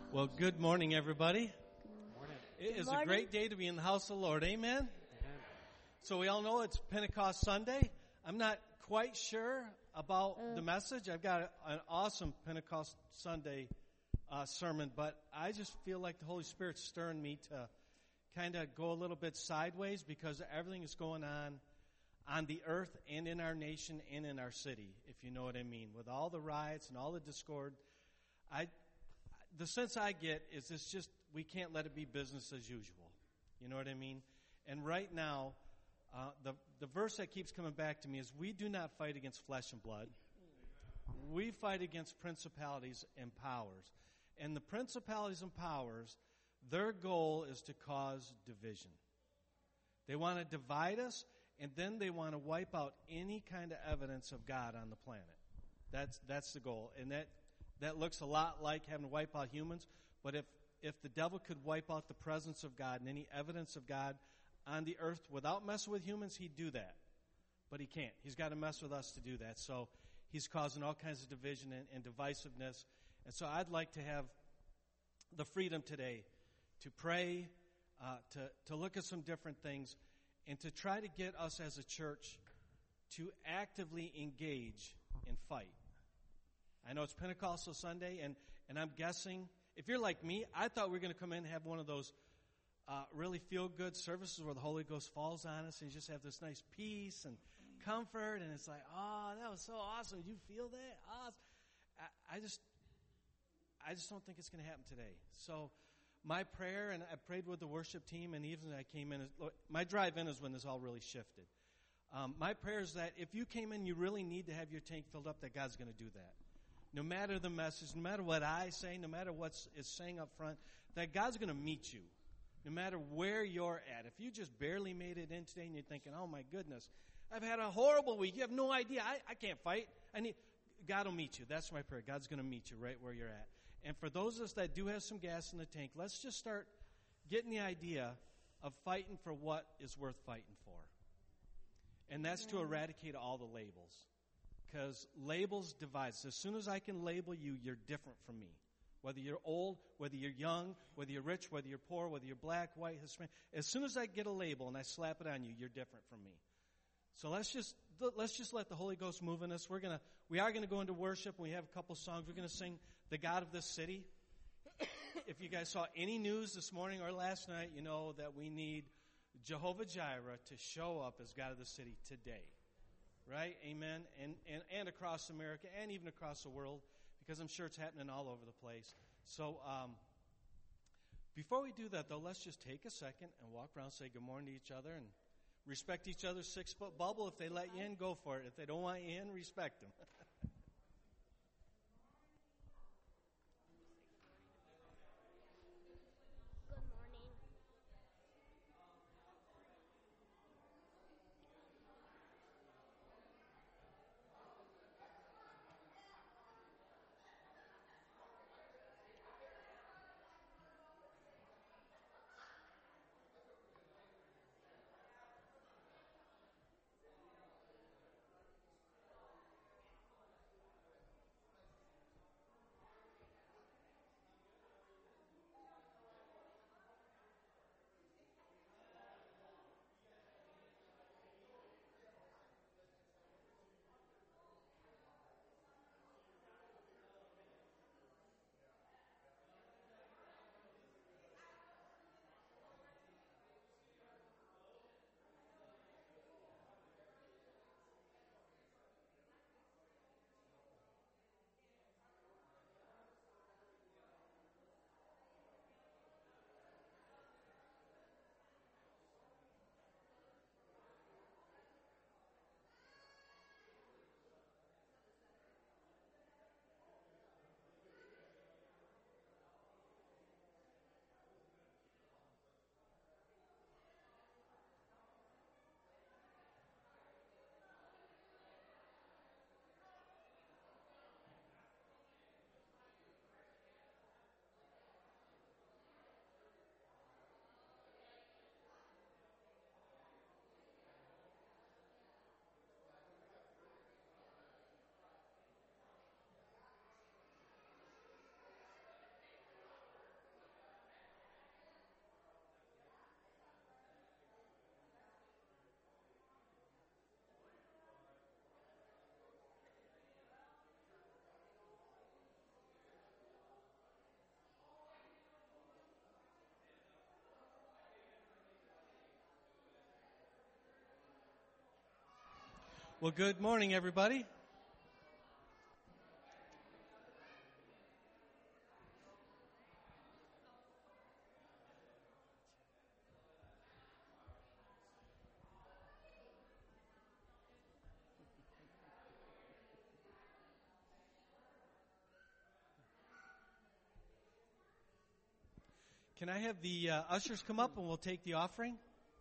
Well, good morning, everybody. Morning. It is morning. a great day to be in the house of the Lord. Amen? Amen. So we all know it's Pentecost Sunday. I'm not quite sure about the message. I've got an awesome Pentecost Sunday sermon, but I just feel like the Holy Spirit's stirring me to kind of go a little bit sideways because everything is going on the earth and in our nation and in our city, if you know what I mean. With all the riots and all the discord, the sense I get is it's just we can't let it be business as usual. You know what I mean? And right now, the verse that keeps coming back to me is we do not fight against flesh and blood. We fight against principalities and powers. And the principalities and powers, their goal is to cause division. They want to divide us, and then they want to wipe out any kind of evidence of God on the planet. That's the goal. And that looks a lot like having to wipe out humans, but if the devil could wipe out the presence of God and any evidence of God on the earth without messing with humans, he'd do that. But he can't. He's got to mess with us to do that. So he's causing all kinds of division and divisiveness. And so I'd like to have the freedom today to pray, to look at some different things, and to try to get us as a church to actively engage and fight. I know it's Pentecostal Sunday, and I'm guessing, if you're like me, I thought we were going to come in and have one of those really feel-good services where the Holy Ghost falls on us and you just have this nice peace and comfort, and it's like, oh, that was so awesome. Did you feel that? Awesome. I just don't think it's going to happen today. So my prayer, and I prayed with the worship team, and even I came in, my drive-in is when this all really shifted. My prayer is that if you came in, you really need to have your tank filled up, that God's going to do that. No matter the message, no matter what I say, no matter what is saying up front, that God's going to meet you, no matter where you're at. If you just barely made it in today and you're thinking, oh, my goodness, I've had a horrible week. You have no idea. I can't fight. God will meet you. That's my prayer. God's going to meet you right where you're at. And for those of us that do have some gas in the tank, let's just start getting the idea of fighting for what is worth fighting for. And that's to eradicate all the labels. Because labels divide us. As soon as I can label you, you're different from me. Whether you're old, whether you're young, whether you're rich, whether you're poor, whether you're black, white, Hispanic. As soon as I get a label and I slap it on you, you're different from me. So let's just let the Holy Ghost move in us. We are gonna go into worship. We have a couple songs. We're gonna sing "The God of This City." If you guys saw any news this morning or last night, you know that we need Jehovah Jireh to show up as God of the city today. Right? Amen. And across America and even across the world, because I'm sure it's happening all over the place. So before we do that, though, let's just take a second and walk around, say good morning to each other, and respect each other's 6-foot bubble. If they let you in, go for it. If they don't want you in, respect them. Well, good morning, everybody. Can I have the ushers come up and we'll take the offering?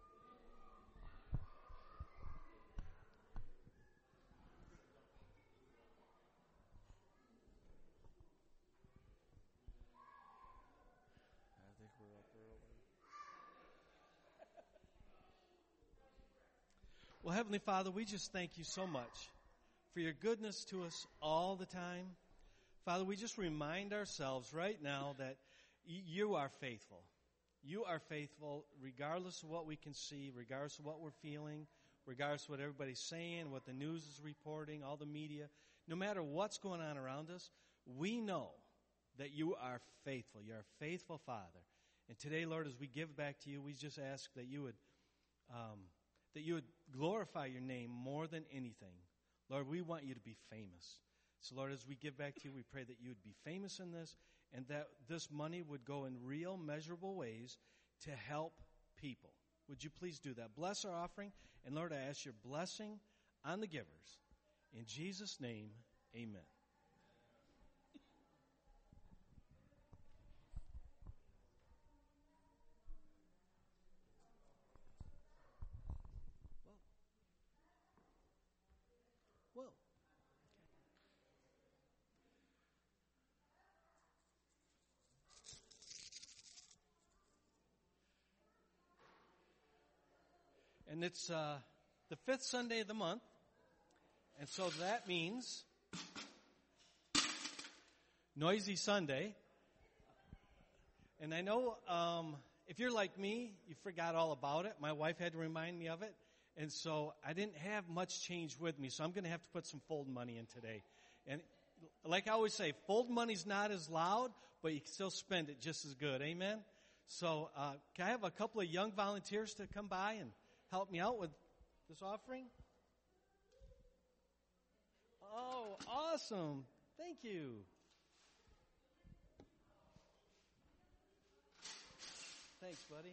Well, Heavenly Father, we just thank you so much for your goodness to us all the time. Father, we just remind ourselves right now that you are faithful. You are faithful regardless of what we can see, regardless of what we're feeling, regardless of what everybody's saying, what the news is reporting, all the media. No matter what's going on around us, we know that you are faithful. You're a faithful Father. And today, Lord, as we give back to you, we just ask that you would glorify your name more than anything. Lord, we want you to be famous. So, Lord, as we give back to you, we pray that you would be famous in this and that this money would go in real, measurable ways to help people. Would you please do that? Bless our offering. And, Lord, I ask your blessing on the givers. In Jesus' name, amen. Whoa. And it's the fifth Sunday of the month, and so that means Noisy Sunday. And I know if you're like me, you forgot all about it. My wife had to remind me of it, and so I didn't have much change with me, so I'm going to have to put some fold money in today. And like I always say, fold money's not as loud, but you can still spend it just as good. Amen? So can I have a couple of young volunteers to come by and help me out with this offering? Oh, awesome. Thank you. Thanks, buddy.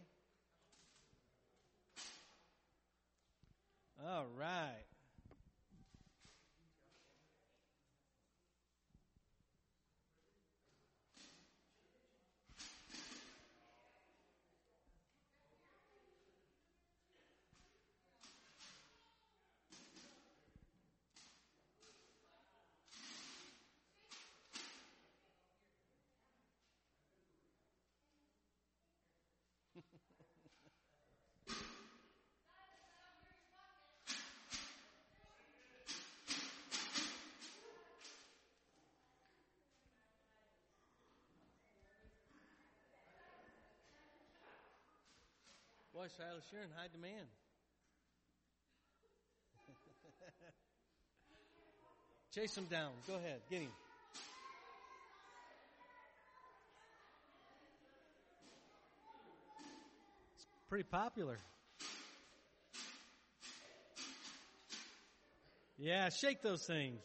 All right. Boy, Silas, you're in high demand. Chase him down. Go ahead. Get him. It's pretty popular. Yeah, shake those things.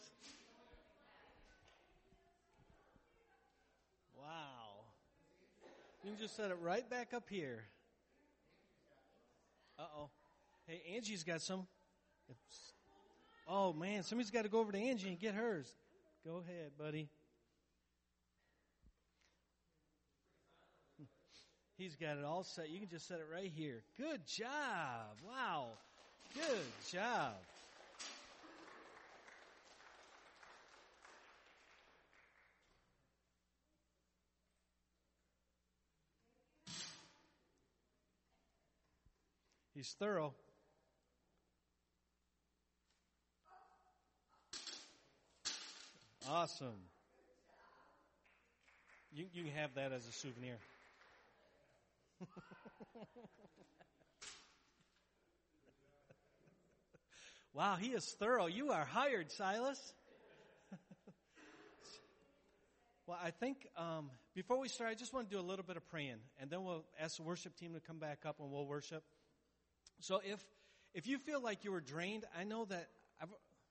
Wow. You can just set it right back up here. Uh-oh. Hey, Angie's got some. Oh, man, somebody's got to go over to Angie and get hers. Go ahead, buddy. He's got it all set. You can just set it right here. Good job. Wow. Good job. He's thorough. Awesome. You can have that as a souvenir. Wow, he is thorough. You are hired, Silas. Well, I think before we start, I just want to do a little bit of praying, and then we'll ask the worship team to come back up and we'll worship. So if you feel like you were drained, I know that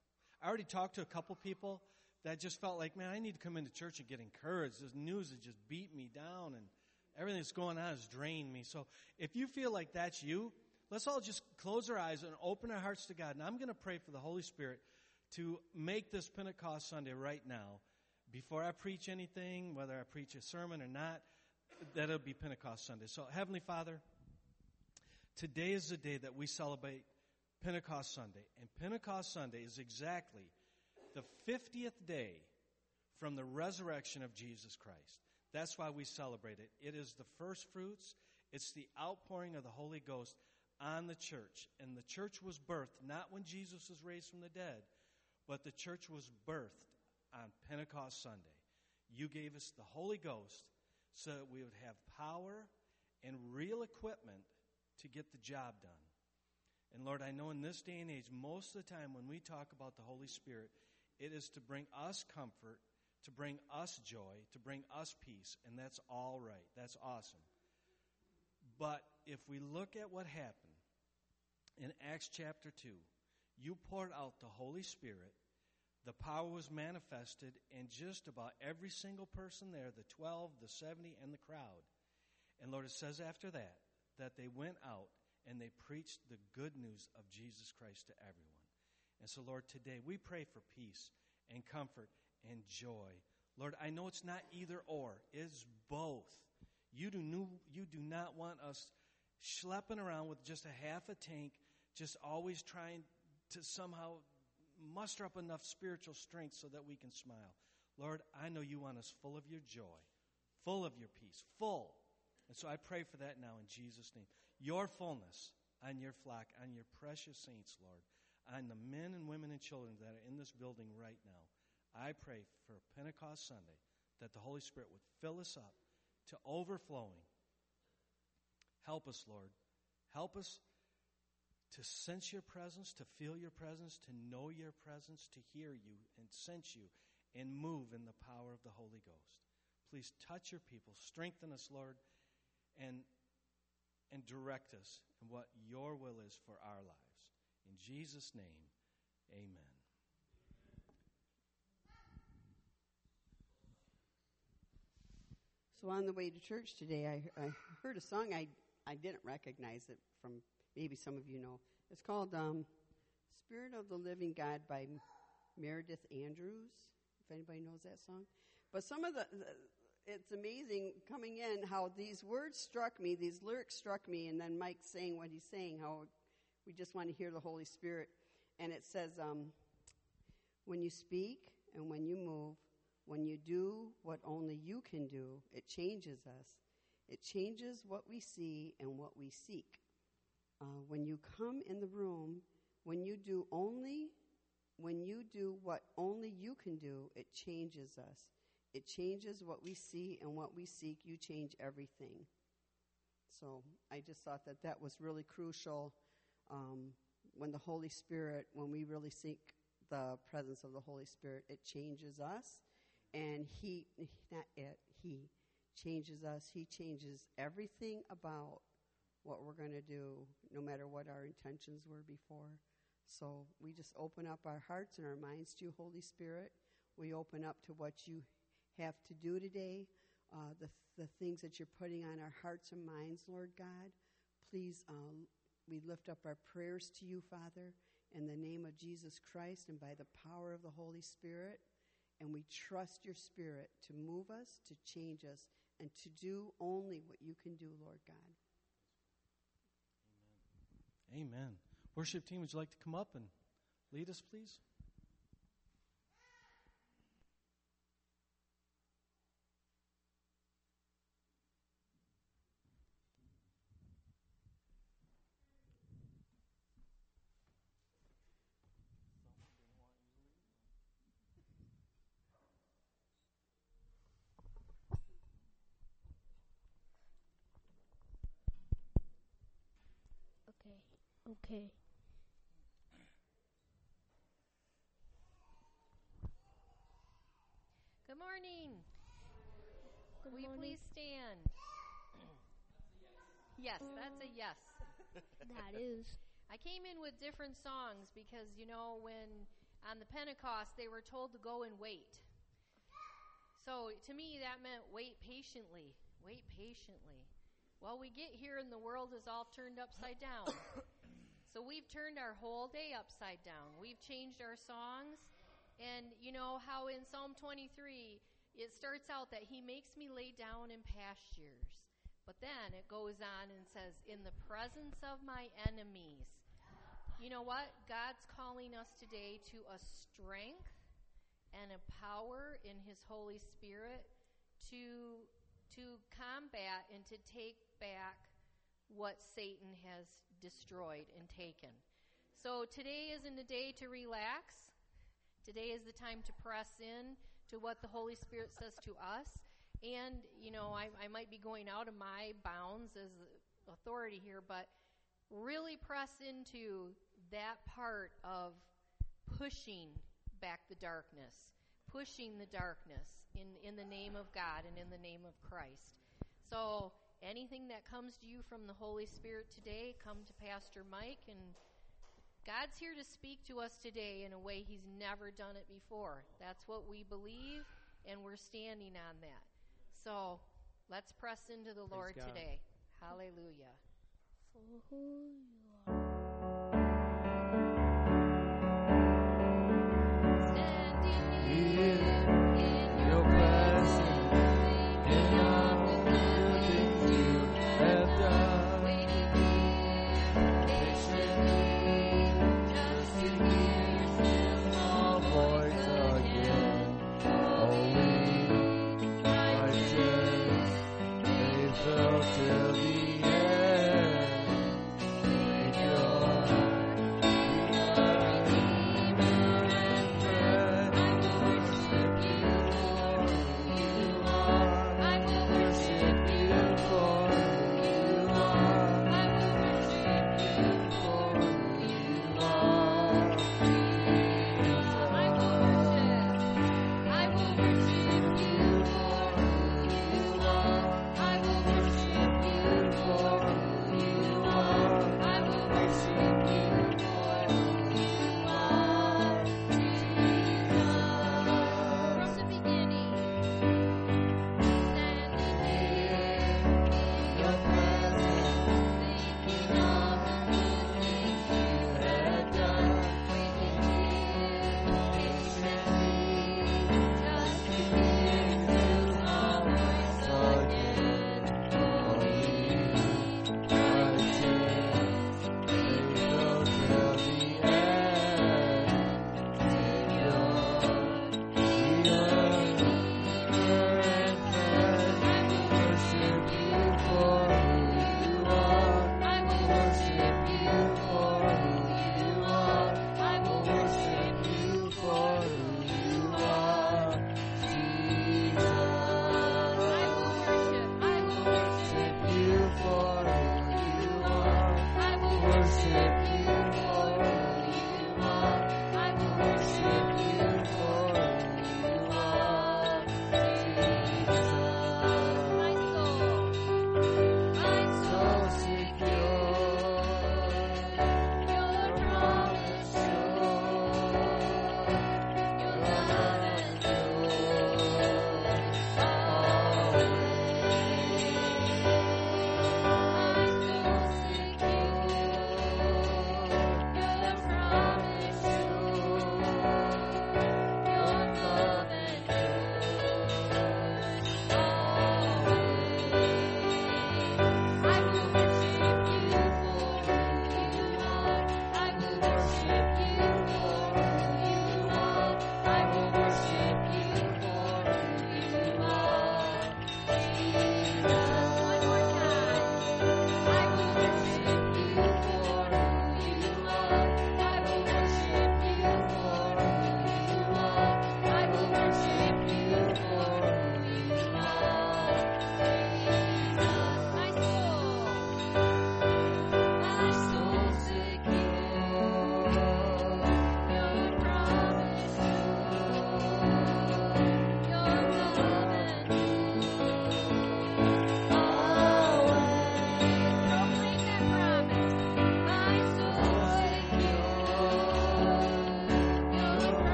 I already talked to a couple people that just felt like, man, I need to come into church and get encouraged. This news has just beat me down, and everything that's going on has drained me. So if you feel like that's you, let's all just close our eyes and open our hearts to God. And I'm going to pray for the Holy Spirit to make this Pentecost Sunday right now, before I preach anything, whether I preach a sermon or not, that it'll be Pentecost Sunday. So Heavenly Father, today is the day that we celebrate Pentecost Sunday. And Pentecost Sunday is exactly the 50th day from the resurrection of Jesus Christ. That's why we celebrate it. It is the first fruits. It's the outpouring of the Holy Ghost on the church. And the church was birthed not when Jesus was raised from the dead, but the church was birthed on Pentecost Sunday. You gave us the Holy Ghost so that we would have power and real equipment to get the job done. And Lord, I know in this day and age, most of the time when we talk about the Holy Spirit, it is to bring us comfort, to bring us joy, to bring us peace, and that's all right. That's awesome. But if we look at what happened in Acts chapter 2, you poured out the Holy Spirit, the power was manifested in just about every single person there, the 12, the 70, and the crowd. And Lord, it says after that they went out and they preached the good news of Jesus Christ to everyone. And so, Lord, today we pray for peace and comfort and joy. Lord, I know it's not either or. It's both. You do not want us schlepping around with just a half a tank, just always trying to somehow muster up enough spiritual strength so that we can smile. Lord, I know you want us full of your joy, full of your peace, full. And so I pray for that now in Jesus' name. Your fullness on your flock, on your precious saints, Lord, on the men and women and children that are in this building right now. I pray for Pentecost Sunday that the Holy Spirit would fill us up to overflowing. Help us, Lord. Help us to sense your presence, to feel your presence, to know your presence, to hear you and sense you and move in the power of the Holy Ghost. Please touch your people. Strengthen us, Lord, and direct us in what your will is for our lives. In Jesus' name, amen. So on the way to church today, I heard a song. I didn't recognize it from, maybe some of you know. It's called Spirit of the Living God by Meredith Andrews, if anybody knows that song. But some of it's amazing coming in how these words struck me, these lyrics struck me, and then Mike saying what he's saying, how we just want to hear the Holy Spirit. And it says, when you speak and when you move, when you do what only you can do, it changes us. It changes what we see and what we seek. When you come in the room, when you do what only you can do, it changes us. It changes what we see and what we seek. You change everything. So I just thought that was really crucial when the Holy Spirit, when we really seek the presence of the Holy Spirit, it changes us. And he changes us. He changes everything about what we're going to do, no matter what our intentions were before. So we just open up our hearts and our minds to you, Holy Spirit. We open up to what you have to do today, the things that you're putting on our hearts and minds, Lord God. Please, we lift up our prayers to you, Father, in the name of Jesus Christ and by the power of the Holy Spirit. And we trust your Spirit to move us, to change us, and to do only what you can do, Lord God. Amen. Amen. Worship team, would you like to come up and lead us, please? Okay. Good morning. Good Will you morning. please stand? Yes, that's a yes. That is. I came in with different songs because, when on the Pentecost, they were told to go and wait. So to me, that meant wait patiently. Wait patiently. Well, we get here and the world is all turned upside down. So we've turned our whole day upside down. We've changed our songs. And you know how in Psalm 23, it starts out that he makes me lay down in pastures. But then it goes on and says, in the presence of my enemies. You know what? God's calling us today to a strength and a power in his Holy Spirit to combat and to take back what Satan has destroyed and taken. So today isn't a day to relax. Today is the time to press in to what the Holy Spirit says to us. And, you know, I might be going out of my bounds as authority here, but really press into that part of pushing back the darkness, pushing the darkness in the name of God and in the name of Christ. So anything that comes to you from the Holy Spirit today, come to Pastor Mike, and God's here to speak to us today in a way he's never done it before. That's what we believe, and we're standing on that. So let's press into the Lord today. Hallelujah. For who you are. Till the end,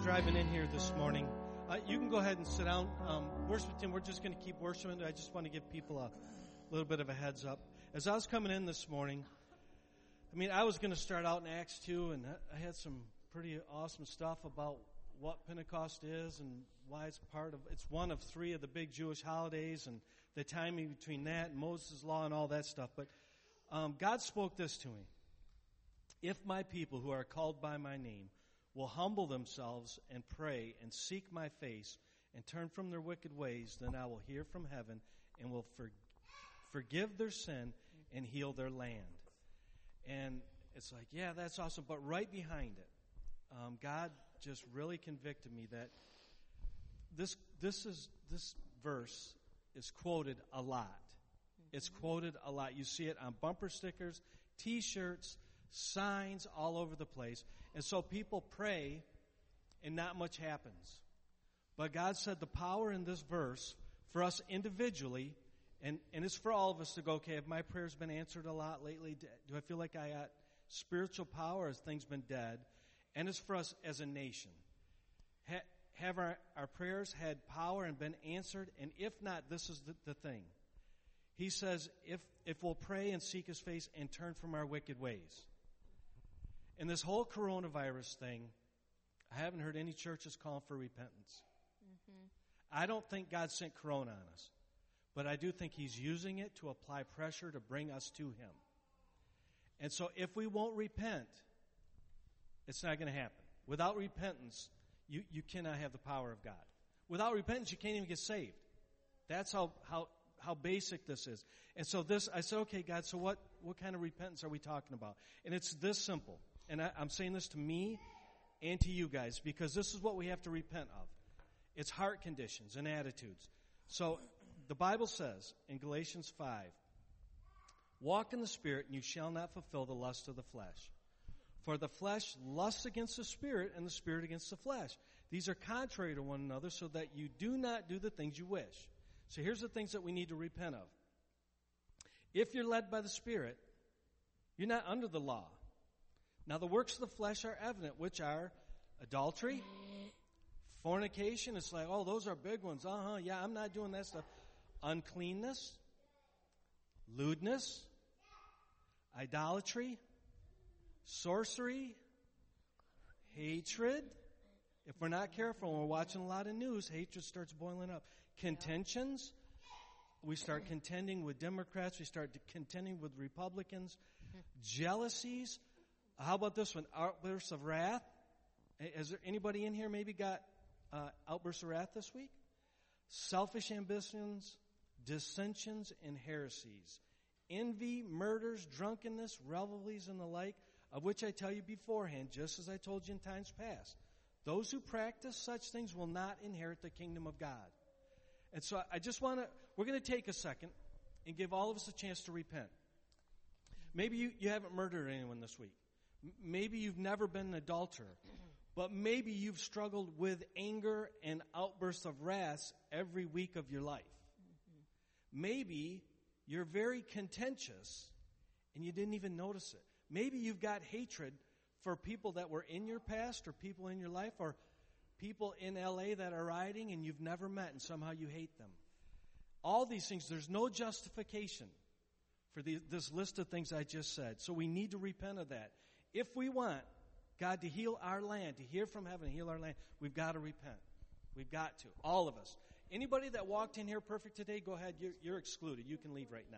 driving in here this morning, you can go ahead and sit down. Worship team, we're just going to keep worshiping. I just want to give people a little bit of a heads up. As I was coming in this morning, I was going to start out in Acts 2, and I had some pretty awesome stuff about what Pentecost is and why it's one of three of the big Jewish holidays and the timing between that and Moses' law and all that stuff. But God spoke this to me. If my people who are called by my name will humble themselves and pray and seek my face and turn from their wicked ways, then I will hear from heaven and will forgive their sin and heal their land. And it's like, yeah, that's awesome. But right behind it, God just really convicted me that this verse is quoted a lot. It's quoted a lot. You see it on bumper stickers, T-shirts, signs all over the place. And so people pray and not much happens. But God said the power in this verse for us individually, and it's for all of us to go, okay, have my prayers been answered a lot lately? Do I feel like I got spiritual power? Has things been dead? And it's for us as a nation. Have our prayers had power and been answered? And if not, this is the thing. He says, if we'll pray and seek his face and turn from our wicked ways. And this whole coronavirus thing, I haven't heard any churches call for repentance. Mm-hmm. I don't think God sent corona on us. But I do think he's using it to apply pressure to bring us to him. And so if we won't repent, it's not going to happen. Without repentance, you cannot have the power of God. Without repentance, you can't even get saved. That's how basic this is. And so I said, okay, God, so what kind of repentance are we talking about? And it's this simple. And I'm saying this to me and to you guys because this is what we have to repent of. It's heart conditions and attitudes. So the Bible says in Galatians 5, walk in the Spirit and you shall not fulfill the lust of the flesh. For the flesh lusts against the Spirit and the Spirit against the flesh. These are contrary to one another so that you do not do the things you wish. So here's the things that we need to repent of. If you're led by the Spirit, you're not under the law. Now the works of the flesh are evident, which are adultery, fornication. It's like, oh, those are big ones. Yeah, I'm not doing that stuff. Uncleanness, lewdness, idolatry, sorcery, hatred. If we're not careful and we're watching a lot of news, hatred starts boiling up. Contentions. We start contending with Democrats. We start contending with Republicans. Jealousies. How about this one? Outbursts of wrath. Has there anybody in here maybe got outbursts of wrath this week? Selfish ambitions, dissensions, and heresies. Envy, murders, drunkenness, revelries, and the like, of which I tell you beforehand, just as I told you in times past. Those who practice such things will not inherit the kingdom of God. And so we're going to take a second and give all of us a chance to repent. Maybe you haven't murdered anyone this week. Maybe you've never been an adulterer. But maybe you've struggled with anger and outbursts of wrath every week of your life. Mm-hmm. Maybe you're very contentious and you didn't even notice it. Maybe you've got hatred for people that were in your past or people in your life or people in LA that are riding and you've never met and somehow you hate them. All these things, there's no justification for this list of things I just said. So we need to repent of that. If we want God to heal our land, to hear from heaven, heal our land, we've got to repent. We've got to. All of us. Anybody that walked in here perfect today, go ahead. You're excluded. You can leave right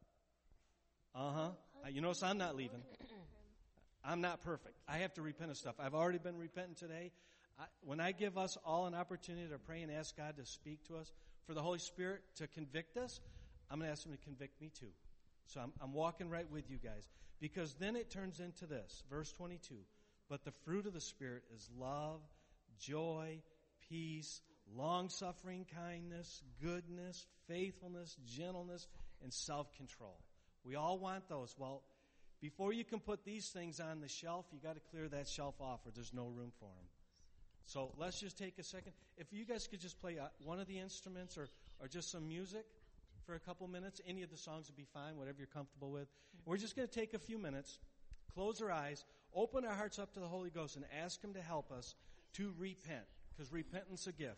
now. You notice I'm not leaving. I'm not perfect. I have to repent of stuff. I've already been repenting today. When I give us all an opportunity to pray and ask God to speak to us, for the Holy Spirit to convict us, I'm going to ask him to convict me too. So I'm walking right with you guys. Because then it turns into this, verse 22. But the fruit of the Spirit is love, joy, peace, long-suffering, kindness, goodness, faithfulness, gentleness, and self-control. We all want those. Well, before you can put these things on the shelf, you got to clear that shelf off or there's no room for them. So let's just take a second. If you guys could just play one of the instruments or just some music for a couple minutes. Any of the songs would be fine, whatever you're comfortable with. We're just going to take a few minutes, close our eyes, open our hearts up to the Holy Ghost, and ask him to help us to repent, because repentance is a gift.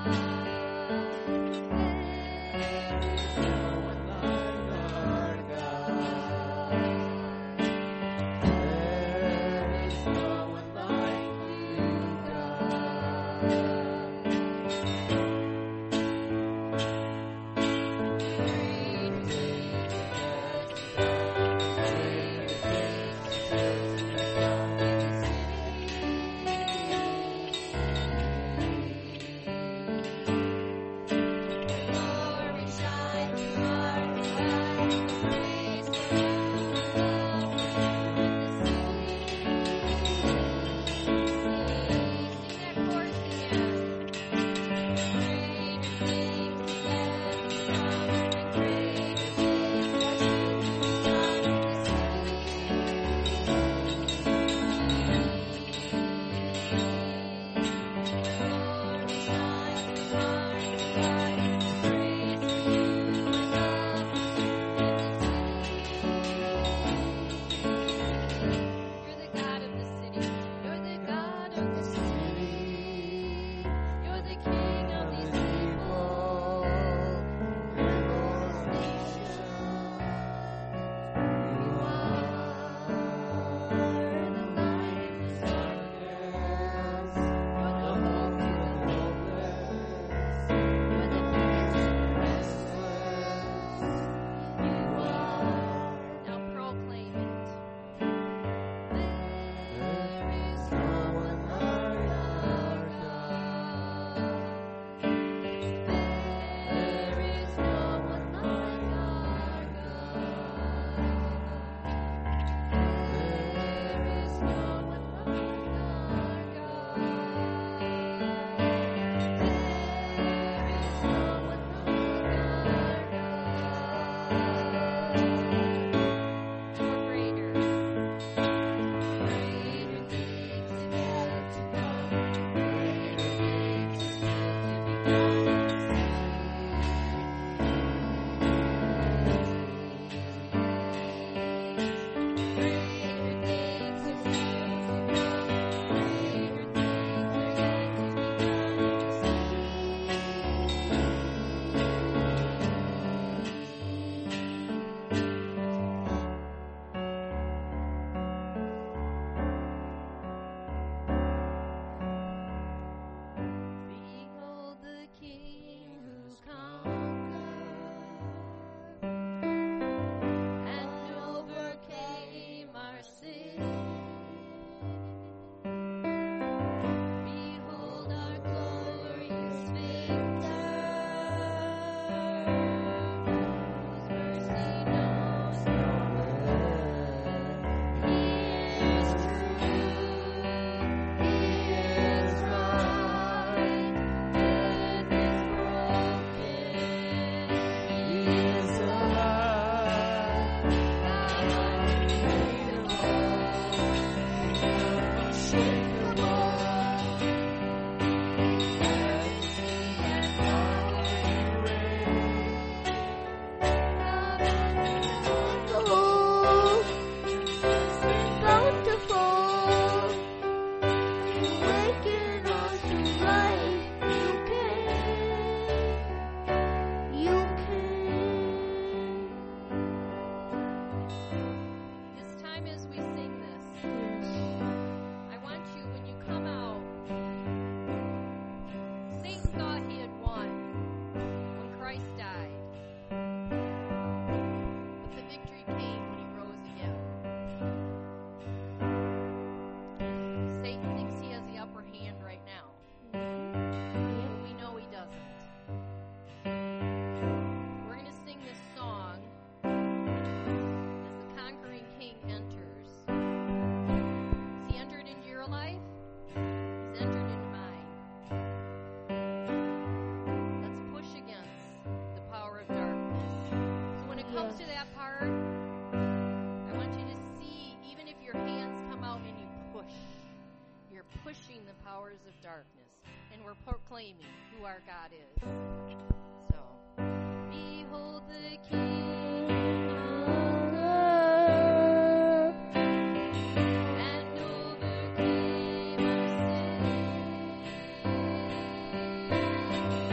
proclaiming who our God is. So, behold the King conquered and overcame our sin.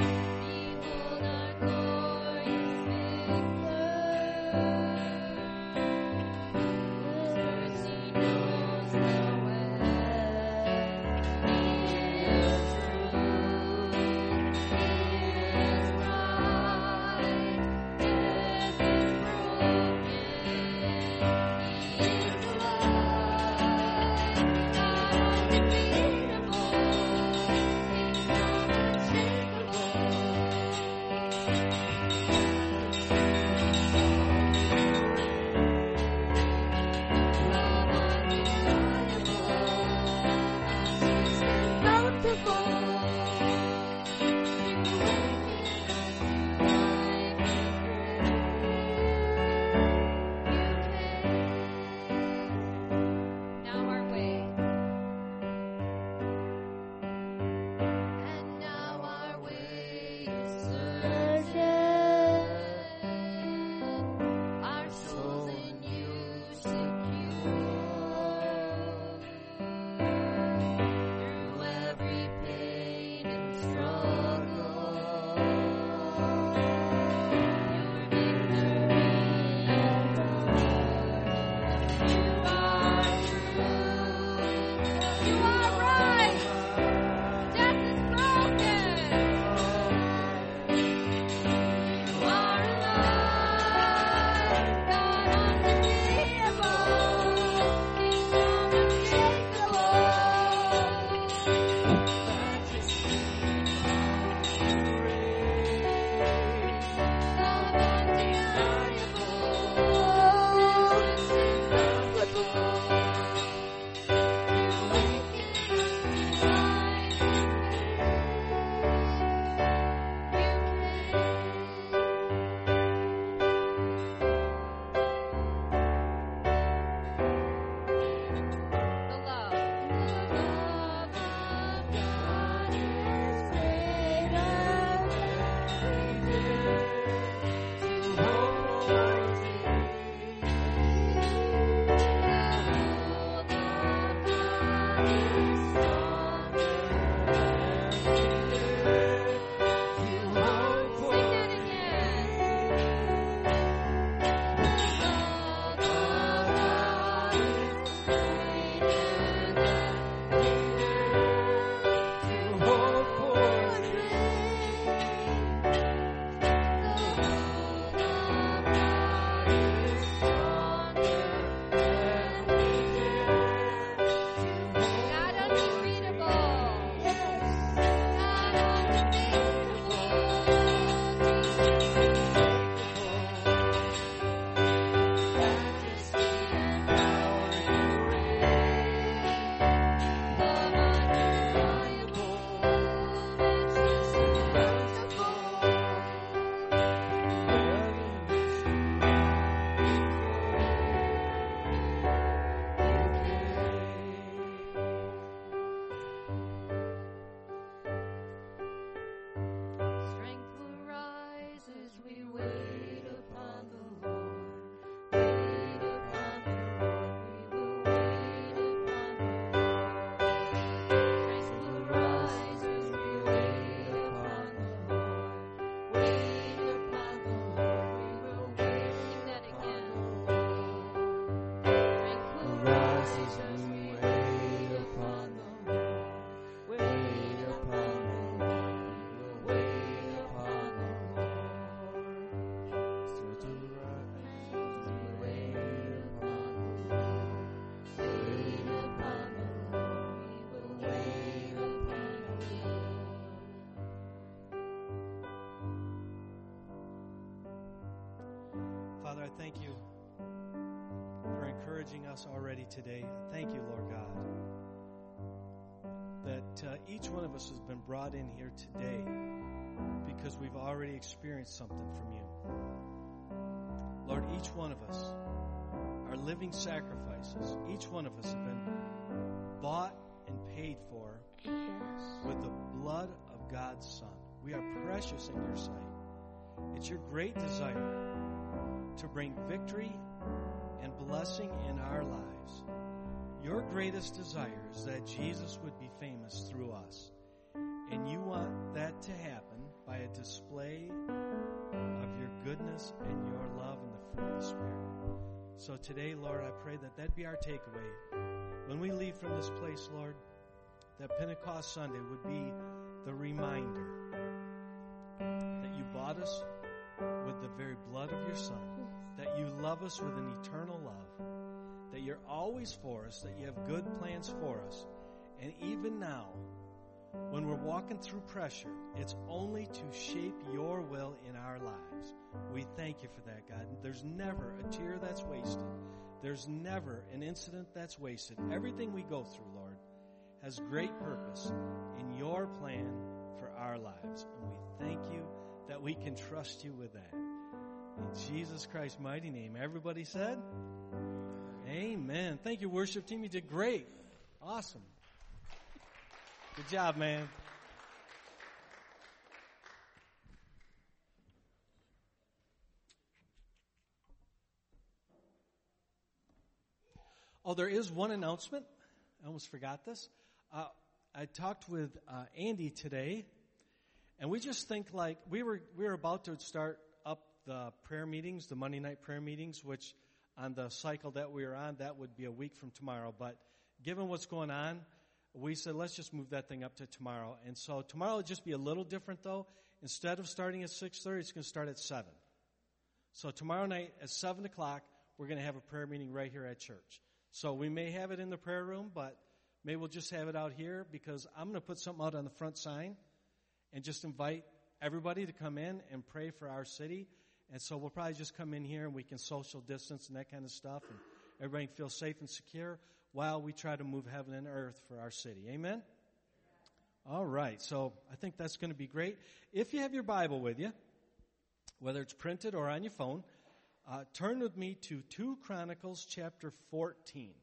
thank you for encouraging us already today. Thank you, Lord God, that each one of us has been brought in here today because we've already experienced something from you. Lord, each one of us are living sacrifices. Each one of us have been bought and paid for with the blood of God's Son. We are precious in your sight. It's your great desire to bring victory and blessing in our lives. Your greatest desire is that Jesus would be famous through us. And you want that to happen by a display of your goodness and your love and the fruit of the Spirit. So today, Lord, I pray that that be our takeaway. When we leave from this place, Lord, that Pentecost Sunday would be the reminder that you bought us with the very blood of your Son, that you love us with an eternal love, that you're always for us, that you have good plans for us. And even now, when we're walking through pressure, it's only to shape your will in our lives. We thank you for that, God. There's never a tear that's wasted. There's never an incident that's wasted. Everything we go through, Lord, has great purpose in your plan for our lives. And we thank you that we can trust you with that. In Jesus Christ's mighty name, everybody said, amen. Thank you, worship team. You did great. Awesome. Good job, man. Oh, there is one announcement. I almost forgot this. I talked with Andy today, and we just think like we were about to start up the prayer meetings, the Monday night prayer meetings, which on the cycle that we are on, that would be a week from tomorrow. But given what's going on, we said, let's just move that thing up to tomorrow. And so tomorrow will just be a little different, though. Instead of starting at 6:30, it's going to start at 7. So tomorrow night at 7 o'clock, we're going to have a prayer meeting right here at church. So we may have it in the prayer room, but maybe we'll just have it out here because I'm going to put something out on the front sign and just invite everybody to come in and pray for our city. And so we'll probably just come in here and we can social distance and that kind of stuff, and everybody can feel safe and secure while we try to move heaven and earth for our city. Amen? All right, so I think that's going to be great. If you have your Bible with you, whether it's printed or on your phone, turn with me to 2 Chronicles chapter 14.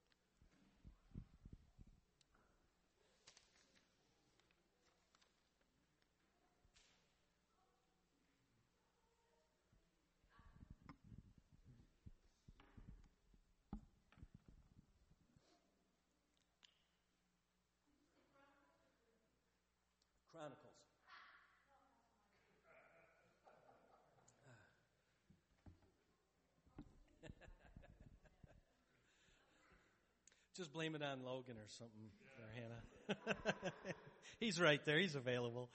Chronicles. Just blame it on Logan or something for Hannah. He's right there. He's available.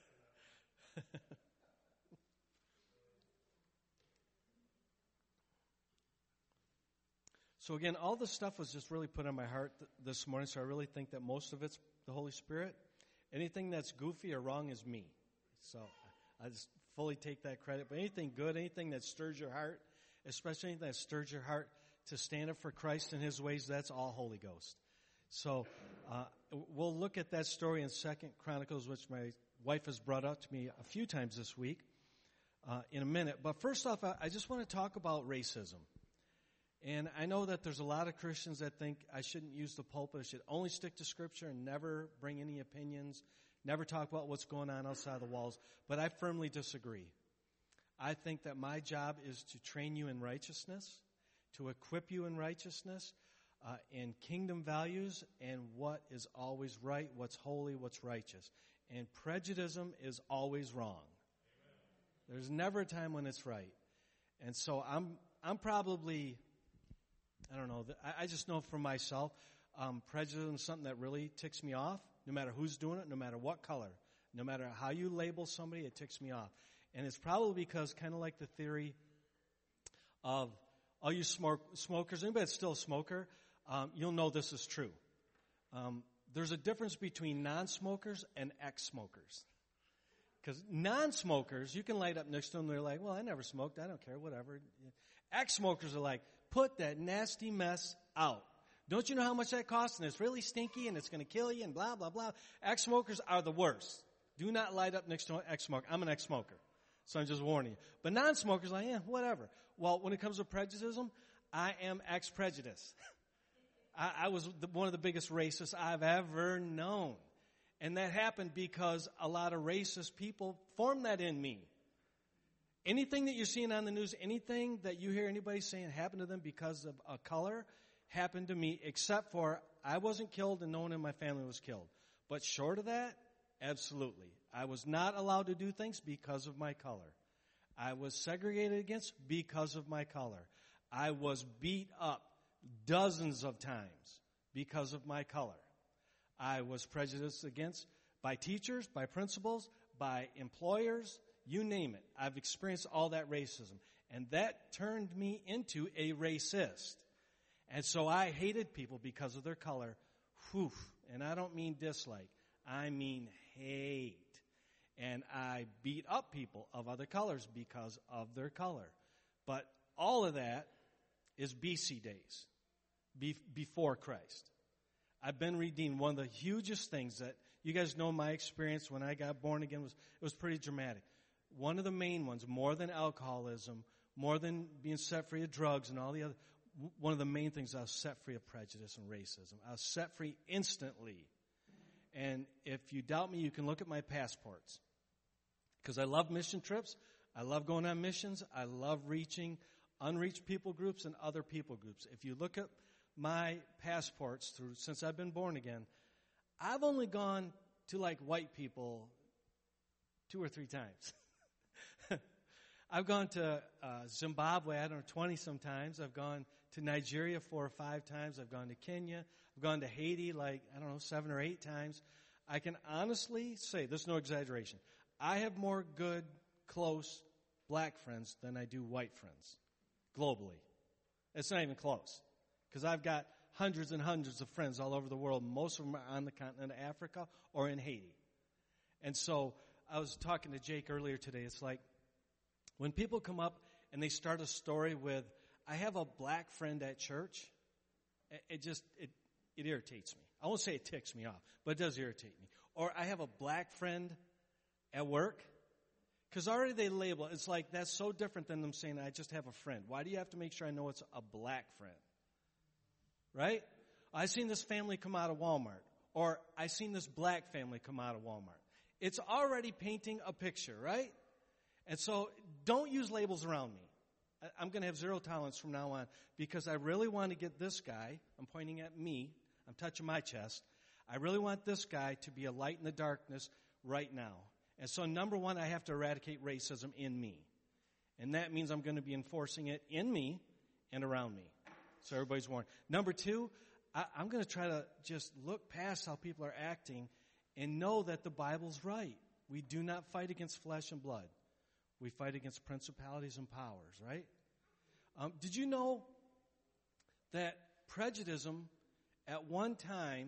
So again, all this stuff was just really put on my heart this morning, so I really think that most of it's the Holy Spirit. Anything that's goofy or wrong is me. So I just fully take that credit. But anything good, anything that stirs your heart, especially anything that stirs your heart to stand up for Christ and His ways, that's all Holy Ghost. So we'll look at that story in 2 Chronicles, which my wife has brought up to me a few times this week, in a minute. But first off, I just want to talk about racism. And I know that there's a lot of Christians that think I shouldn't use the pulpit. I should only stick to Scripture and never bring any opinions, never talk about what's going on outside the walls. But I firmly disagree. I think that my job is to train you in righteousness, to equip you in righteousness, in kingdom values, and what is always right, what's holy, what's righteous. And prejudice is always wrong. Amen. There's never a time when it's right. And so I'm probably, I don't know, I just know for myself, prejudice is something that really ticks me off, no matter who's doing it, no matter what color, no matter how you label somebody, it ticks me off. And it's probably because, kind of like the theory of all you smokers, anybody that's still a smoker, you'll know this is true. There's a difference between non-smokers and ex-smokers. Because non-smokers, you can light up next to them, they're like, well, I never smoked, I don't care, whatever. Ex-smokers are like, put that nasty mess out. Don't you know how much that costs? And it's really stinky and it's going to kill you and blah, blah, blah. Ex-smokers are the worst. Do not light up next to an ex-smoker. I'm an ex-smoker, so I'm just warning you. But non-smokers are like, whatever. Well, when it comes to prejudice, I am ex-prejudice. I was one of the biggest racists I've ever known. And that happened because a lot of racist people formed that in me. Anything that you're seeing on the news, anything that you hear anybody saying happened to them because of a color, happened to me, except for I wasn't killed and no one in my family was killed. But short of that, absolutely. I was not allowed to do things because of my color. I was segregated against because of my color. I was beat up dozens of times because of my color. I was prejudiced against by teachers, by principals, by employers, you name it. I've experienced all that racism. And that turned me into a racist. And so I hated people because of their color. Whew. And I don't mean dislike. I mean hate. And I beat up people of other colors because of their color. But all of that is BC days, before Christ. I've been redeemed. One of the hugest things that you guys know my experience when I got born again was pretty dramatic. One of the main ones, more than alcoholism, more than being set free of drugs and all the other, one of the main things, I was set free of prejudice and racism. I was set free instantly. And if you doubt me, you can look at my passports. Because I love mission trips. I love going on missions. I love reaching unreached people groups and other people groups. If you look at my passports since I've been born again, I've only gone to like white people 2 or 3 times. I've gone to Zimbabwe, 20 sometimes. I've gone to Nigeria 4 or 5 times. I've gone to Kenya. I've gone to Haiti 7 or 8 times. I can honestly say, there's no exaggeration, I have more good, close black friends than I do white friends, globally. It's not even close. Because I've got hundreds and hundreds of friends all over the world. Most of them are on the continent of Africa or in Haiti. And so I was talking to Jake earlier today. It's like when people come up and they start a story with, I have a black friend at church, it irritates me. I won't say it ticks me off, but it does irritate me. Or I have a black friend at work. Because already they label it. It's like that's so different than them saying, I just have a friend. Why do you have to make sure I know it's a black friend? Right? I seen this family come out of Walmart. Or I seen this black family come out of Walmart. It's already painting a picture, right? And so don't use labels around me. I'm going to have zero tolerance from now on because I really want to get this guy, I'm pointing at me, I'm touching my chest, I really want this guy to be a light in the darkness right now. And so number one, I have to eradicate racism in me. And that means I'm going to be enforcing it in me and around me. So everybody's warned. Number two, I'm going to try to just look past how people are acting and know that the Bible's right. We do not fight against flesh and blood. We fight against principalities and powers, right? Did you know that prejudice at one time,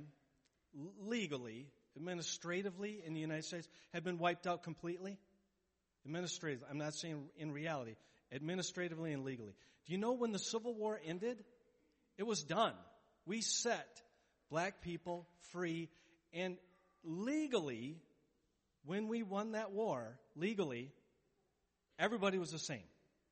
legally, administratively in the United States, had been wiped out completely? Administratively. I'm not saying in reality. Administratively and legally. Do you know when the Civil War ended? It was done. We set black people free. And legally, when we won that war, legally, everybody was the same.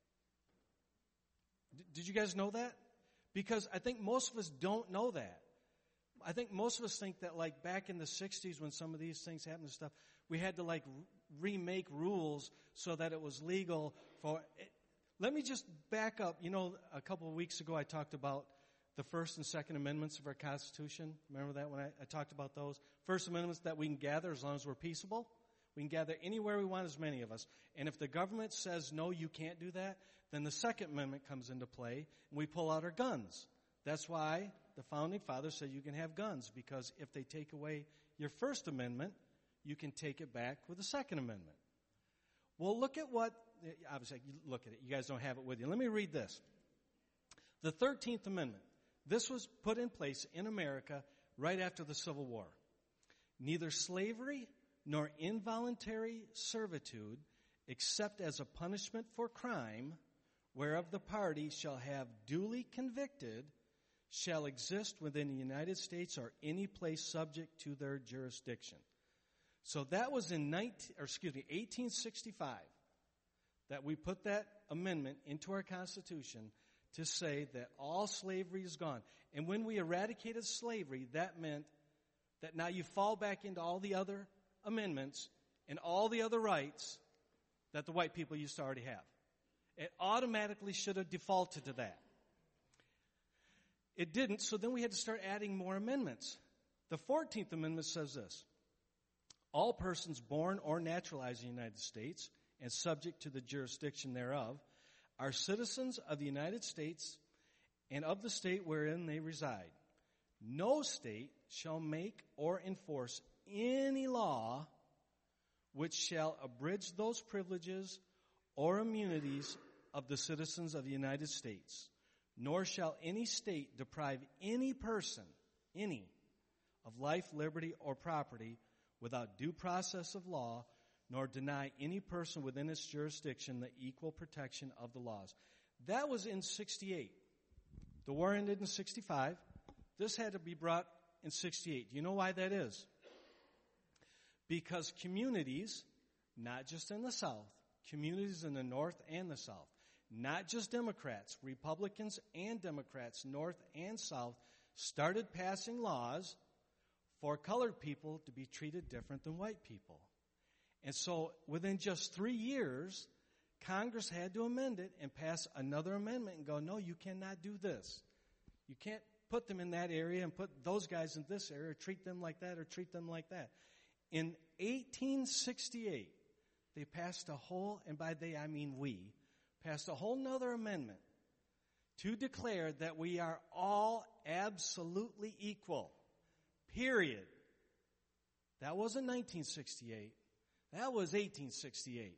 Did you guys know that? Because I think most of us don't know that. I think most of us think that like back in the 60s when some of these things happened and stuff, we had to like remake rules so that it was legal for it. Let me just back up. You know, a couple of weeks ago I talked about the First and Second Amendments of our Constitution. Remember that when I talked about those? First Amendments that we can gather as long as we're peaceable. We can gather anywhere we want, as many of us. And if the government says, no, you can't do that, then the Second Amendment comes into play and we pull out our guns. That's why the Founding Fathers said you can have guns, because if they take away your First Amendment, you can take it back with the Second Amendment. Well, look at what, obviously, look at it. You guys don't have it with you. Let me read this. The 13th Amendment. This was put in place in America right after the Civil War. Neither slavery nor involuntary servitude, except as a punishment for crime, whereof the party shall have duly convicted shall exist within the United States or any place subject to their jurisdiction. So that was in 1865 that we put that amendment into our Constitution to say that all slavery is gone. And when we eradicated slavery, that meant that now you fall back into all the other amendments and all the other rights that the white people used to already have. It automatically should have defaulted to that. It didn't, so then we had to start adding more amendments. The 14th Amendment says this: all persons born or naturalized in the United States and subject to the jurisdiction thereof are citizens of the United States and of the state wherein they reside. No state shall make or enforce any law which shall abridge those privileges or immunities of the citizens of the United States, nor shall any state deprive any person, of life, liberty, or property without due process of law, nor deny any person within its jurisdiction the equal protection of the laws. That was in 68. The war ended in 65. This had to be brought in 68. Do you know why that is? Because communities, not just in the South, communities in the North and the South, not just Democrats, Republicans and Democrats, North and South, started passing laws for colored people to be treated different than white people. And so within just 3 years, Congress had to amend it and pass another amendment and go, no, you cannot do this. You can't put them in that area and put those guys in this area, or treat them like that or treat them like that. In 1868, they passed a whole, and by they I mean we, passed a whole nother amendment to declare that we are all absolutely equal. Period. That wasn't 1968. That was 1868.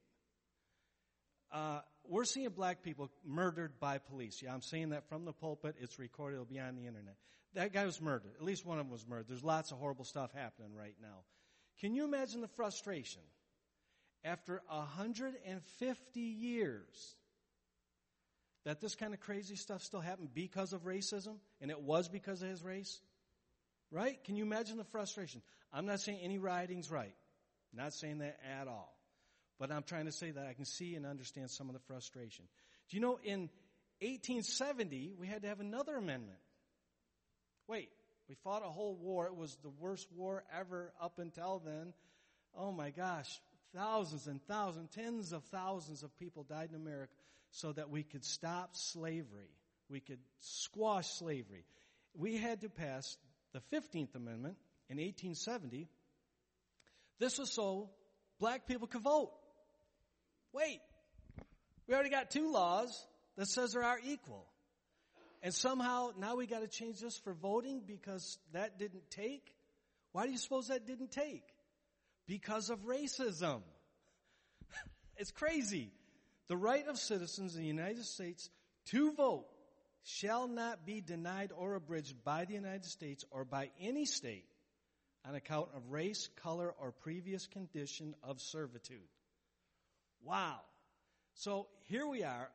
We're seeing black people murdered by police. Yeah, I'm saying that from the pulpit. It's recorded. It'll be on the internet. That guy was murdered. At least one of them was murdered. There's lots of horrible stuff happening right now. Can you imagine the frustration? After 150 years that this kind of crazy stuff still happened because of racism, and it was because of his race? Right? Can you imagine the frustration? I'm not saying any rioting's right. Not saying that at all. But I'm trying to say that I can see and understand some of the frustration. Do you know, in 1870, we had to have another amendment. Wait, we fought a whole war. It was the worst war ever up until then. Oh my gosh, thousands and thousands, tens of thousands of people died in America so that we could stop slavery. We could squash slavery. We had to pass the 15th Amendment in 1870. This was so black people could vote. Wait, we already got 2 laws that says they are equal. And somehow now we got to change this for voting because that didn't take? Why do you suppose that didn't take? Because of racism. It's crazy. The right of citizens in the United States to vote shall not be denied or abridged by the United States or by any state on account of race, color, or previous condition of servitude. Wow. So here we are,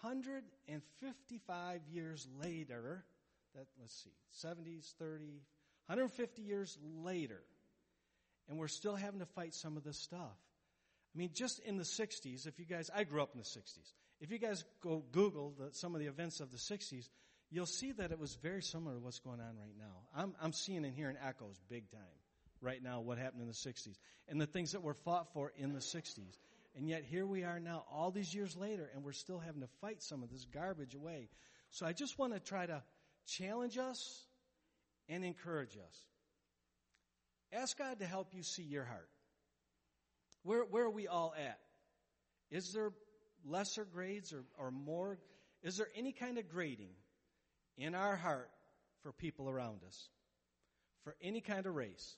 155 years later, 70s, 30, 150 years later, and we're still having to fight some of this stuff. I mean, just in the 60s, I grew up in the 60s. If you guys go Google some of the events of the 60s, you'll see that it was very similar to what's going on right now. I'm seeing and hearing echoes big time right now, what happened in the 60s, and the things that were fought for in the 60s. And yet here we are now, all these years later, and we're still having to fight some of this garbage away. So I just want to try to challenge us and encourage us. Ask God to help you see your heart. Where are we all at? Is there lesser grades or more? Is there any kind of grading in our heart for people around us? For any kind of race?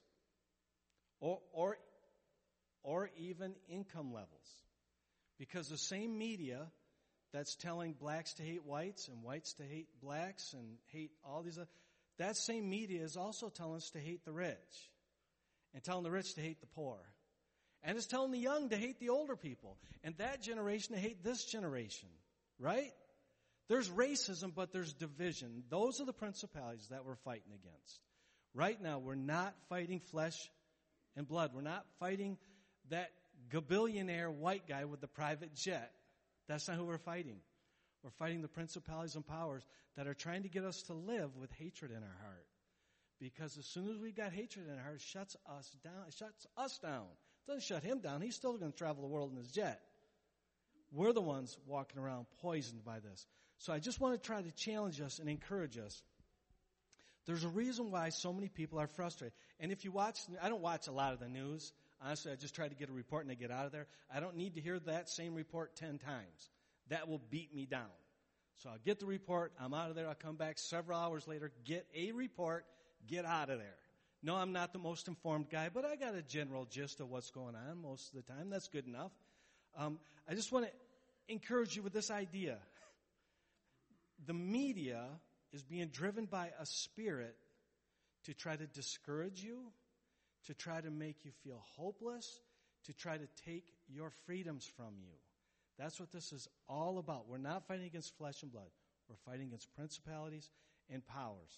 Or even income levels? Because the same media that's telling blacks to hate whites and whites to hate blacks and hate all these other, that same media is also telling us to hate the rich and telling the rich to hate the poor. And it's telling the young to hate the older people and that generation to hate this generation. Right? There's racism, but there's division. Those are the principalities that we're fighting against. Right now, we're not fighting flesh and blood. We're not fighting that gabillionaire white guy with the private jet. That's not who we're fighting. We're fighting the principalities and powers that are trying to get us to live with hatred in our heart. Because as soon as we've got hatred in our heart, it shuts us down. It shuts us down. It doesn't shut him down. He's still going to travel the world in his jet. We're the ones walking around poisoned by this. So I just want to try to challenge us and encourage us. There's a reason why so many people are frustrated. And if you watch, I don't watch a lot of the news. Honestly, I just try to get a report and I get out of there. I don't need to hear that same report 10 times. That will beat me down. So I'll get the report. I'm out of there. I'll come back several hours later, get a report, get out of there. No, I'm not the most informed guy, but I got a general gist of what's going on most of the time. That's good enough. I just want to encourage you with this idea. The media is being driven by a spirit to try to discourage you, to try to make you feel hopeless, to try to take your freedoms from you. That's what this is all about. We're not fighting against flesh and blood. We're fighting against principalities and powers.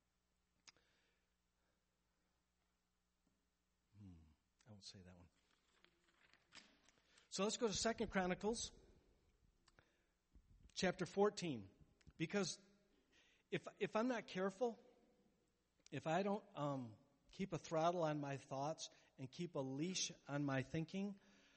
I won't say that one. So let's go to 2 Chronicles chapter 14. Because if I'm not careful, if I don't keep a throttle on my thoughts and keep a leash on my thinking,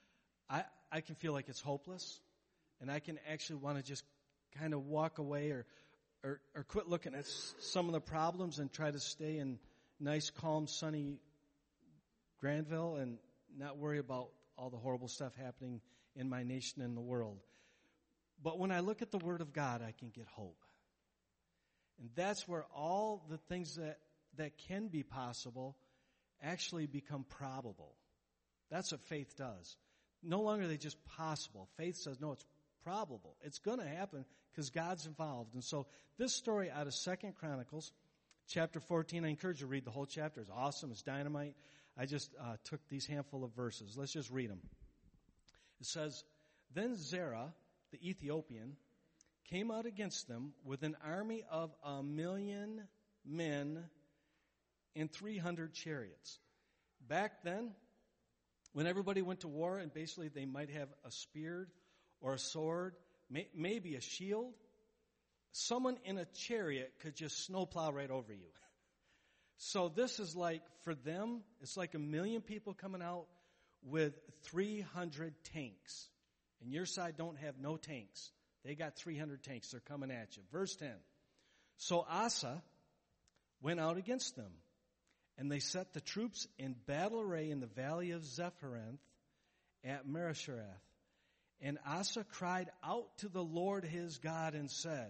I can feel like it's hopeless, and I can actually want to just kind of walk away or quit looking at some of the problems and try to stay in nice, calm, sunny Granville and not worry about all the horrible stuff happening in my nation and the world. But when I look at the Word of God, I can get hope. And that's where all the things that can be possible actually become probable. That's what faith does. No longer are they just possible. Faith says, no, it's probable. It's going to happen because God's involved. And so this story out of 2 Chronicles, chapter 14, I encourage you to read the whole chapter. It's awesome. It's dynamite. I just took these handful of verses. Let's just read them. It says, Then Zerah, the Ethiopian, came out against them with an army of 1,000,000 men and 300 chariots. Back then, when everybody went to war, and basically they might have a spear or a sword, maybe a shield, someone in a chariot could just snowplow right over you. So this is like, for them, it's like 1,000,000 people coming out with 300 tanks. And your side don't have no tanks. They got 300 tanks. They're coming at you. Verse 10. So Asa went out against them, and they set the troops in battle array in the valley of Zepharanth at Marasharath. And Asa cried out to the Lord his God and said,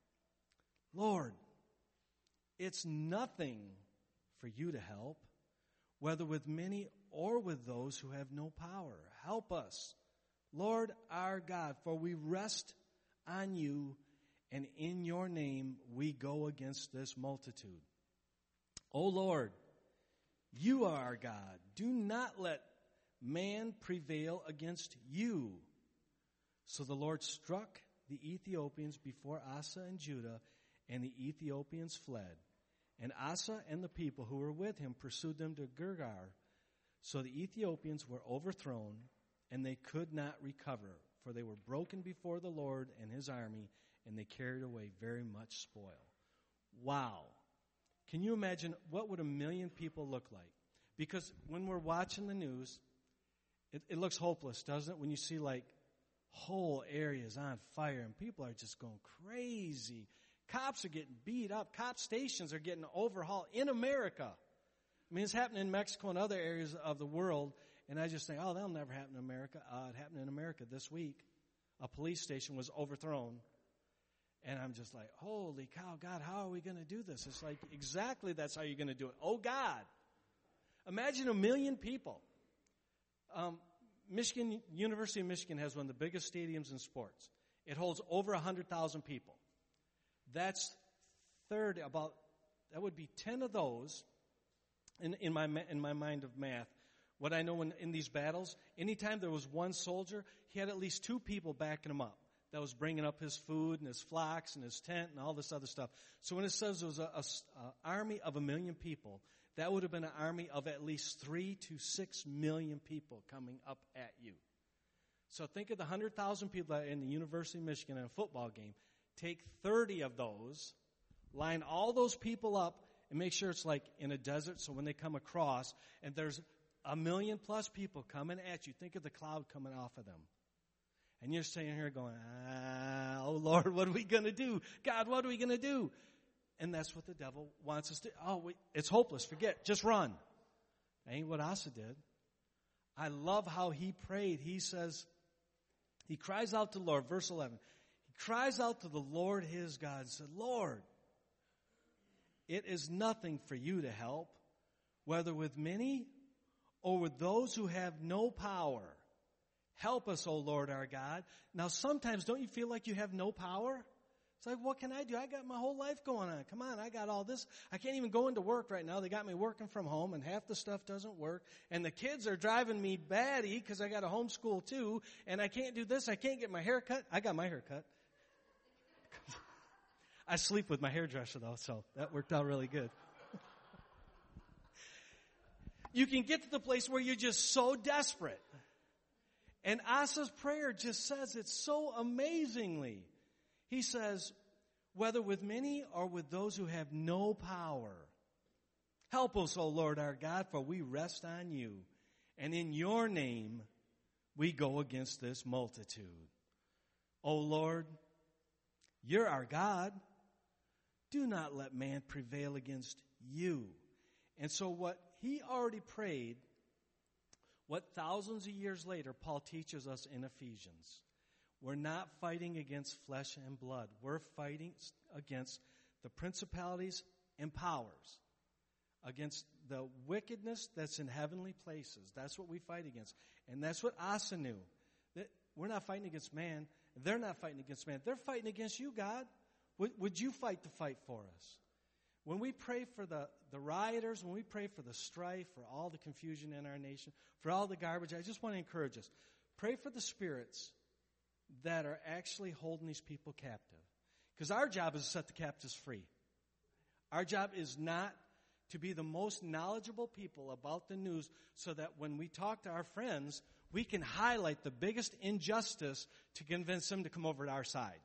Lord, it's nothing for you to help, whether with many or with those who have no power. Help us, Lord our God, for we rest on you, and in your name we go against this multitude. O Lord, you are our God. Do not let man prevail against you. So the Lord struck the Ethiopians before Asa and Judah, and the Ethiopians fled. And Asa and the people who were with him pursued them to Gurgar. So the Ethiopians were overthrown, and they could not recover, for they were broken before the Lord and his army, and they carried away very much spoil. Wow. Can you imagine what would 1,000,000 people look like? Because when we're watching the news, it looks hopeless, doesn't it? When you see like whole areas on fire and people are just going crazy. Cops are getting beat up. Cop stations are getting overhauled in America. I mean, it's happening in Mexico and other areas of the world. And I just think, oh, that'll never happen in America. It happened in America this week. A police station was overthrown. And I'm just like, holy cow, God, how are we going to do this? It's like, exactly that's how you're going to do it. Oh, God. Imagine 1,000,000 people. University of Michigan has one of the biggest stadiums in sports. It holds over 100,000 people. That's that would be 10 of those in my mind of math. What I know in these battles, anytime there was one soldier, he had at least 2 people backing him up. that was bringing up his food and his flocks and his tent and all this other stuff. So when it says there was an army of 1 million people, that would have been an army of at least 3 to 6 million people coming up at you. So think of the 100,000 people that are in the University of Michigan in a football game. Take 30 of those, line all those people up, and make sure it's like in a desert, so when they come across, and there's 1 million plus people coming at you, think of the cloud coming off of them. And you're sitting here going, oh Lord, what are we going to do? God, what are we going to do? And that's what the devil wants us to do. Oh, it's hopeless. Forget. Just run. That ain't what Asa did. I love how he prayed. He says, he cries out to the Lord. Verse 11. He cries out to the Lord his God and said, Lord, it is nothing for you to help, whether with many or with those who have no power. Help us, O Lord our God. Now sometimes don't you feel like you have no power? It's like, what can I do? I got my whole life going on. Come on, I got all this. I can't even go into work right now. They got me working from home, and half the stuff doesn't work. And the kids are driving me batty because I got to homeschool too. And I can't do this. I can't get my hair cut. I got my hair cut. I sleep with my hairdresser, though, so that worked out really good. You can get to the place where you're just so desperate. And Asa's prayer just says it so amazingly. He says, whether with many or with those who have no power, help us, O Lord our God, for we rest on you. And in your name we go against this multitude. O Lord, you're our God. Do not let man prevail against you. And so what he already prayed, what thousands of years later Paul teaches us in Ephesians. We're not fighting against flesh and blood. We're fighting against the principalities and powers, against the wickedness that's in heavenly places. That's what we fight against. And that's what Asa knew. That we're not fighting against man. They're not fighting against man. They're fighting against you, God. Would you fight the fight for us? When we pray for the rioters, when we pray for the strife, for all the confusion in our nation, for all the garbage, I just want to encourage us. Pray for the spirits that are actually holding these people captive. Because our job is to set the captives free. Our job is not to be the most knowledgeable people about the news so that when we talk to our friends, we can highlight the biggest injustice to convince them to come over to our side.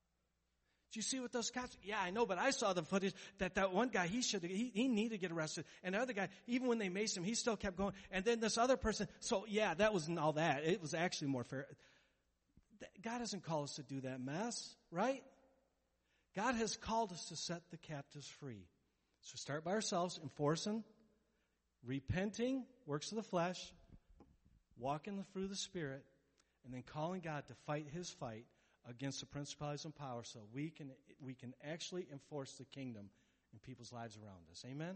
Did you see what those cops? Yeah, I know, but I saw the footage that one guy, he needed to get arrested. And the other guy, even when they maced him, he still kept going. And then this other person, so yeah, that wasn't all that. It was actually more fair. God doesn't call us to do that mess, right? God has called us to set the captives free. So start by ourselves, enforcing, repenting, works of the flesh, walking through the Spirit, and then calling God to fight his fight against the principalities and powers so we can actually enforce the kingdom in people's lives around us. Amen?